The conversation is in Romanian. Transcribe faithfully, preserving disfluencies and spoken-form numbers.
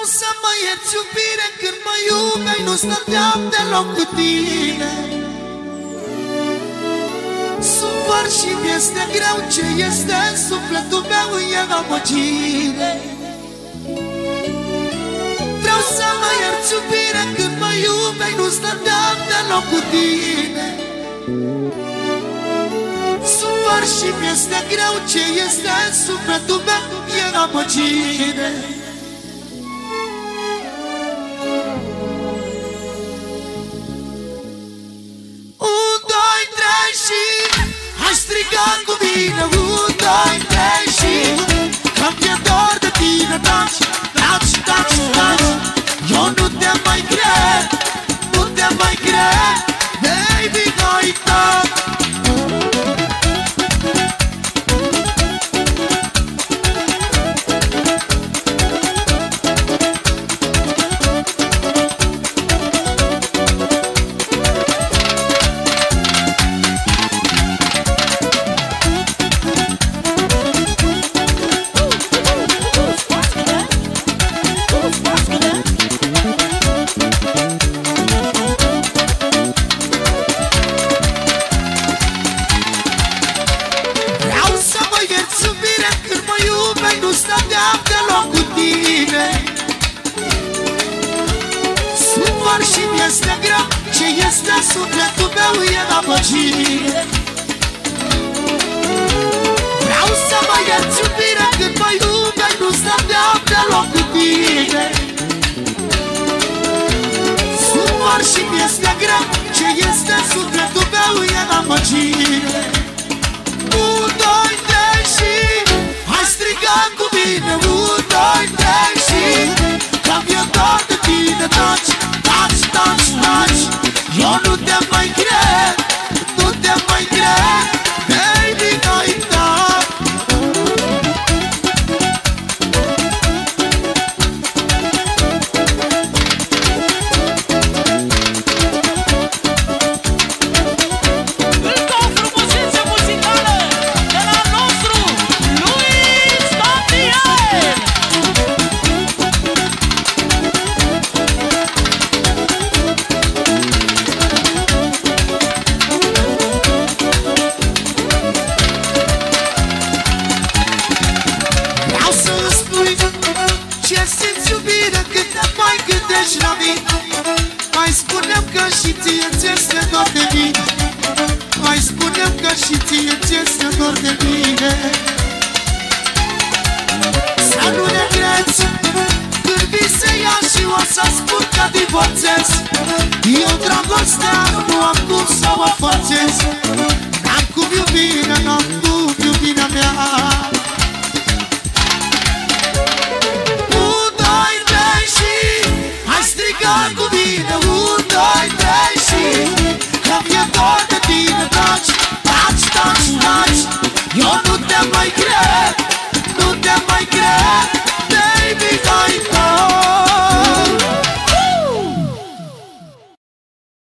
Vreau să mă ierți, iubire, când mă iubeai, nu stăteam deloc cu tine. Sufăr și mi-este greu, ce este în sufletul meu e amăgire. Vreau să mă ierți, iubire, când mă iubeai, nu stăteam deloc cu tine. Sufăr și mi-este greu, ce este în sufletul meu e amăgire. Un, doi, trei și hai striga cu mine. Un, doi, trei și că mi-e dor de tine. Taci, taci, taci, taci, eu nu te mai cred, nu te mai cred, baby, hai taci. Și mi-este greu, ce este sufletul meu e amăgire. Vreau să mă ierți, iubire, când mă iubeai, nu stăteam deloc cu tine. Sufăr și mi-este greu, ce este sufletul meu e amăgire. Un, doi, trei și hai striga cu mine. Un, doi, trei și că mi-e dor de tine. Taci, taci, taci, taci, eu nu te mai cred, nu te mai cred, baby, hai taci. Încă o frumusețe muzicală de la nostru Luis Fabian. La mine, mai spune-mi că și ție ți-este dor de mine. Mai spune-mi că și ție ți-este dor de mine. Să nu regreți când vise ea și o să spun că divorțez. Eu dragostea nu am cum să o forțez. N-am cum iubirea, n-am cum iubirea mea. Cu mine, un, doi, trei și că mi-e dor de tine. Taci, taci, taci, taci, eu nu te mai cred, nu te mai cred, baby, hai taci.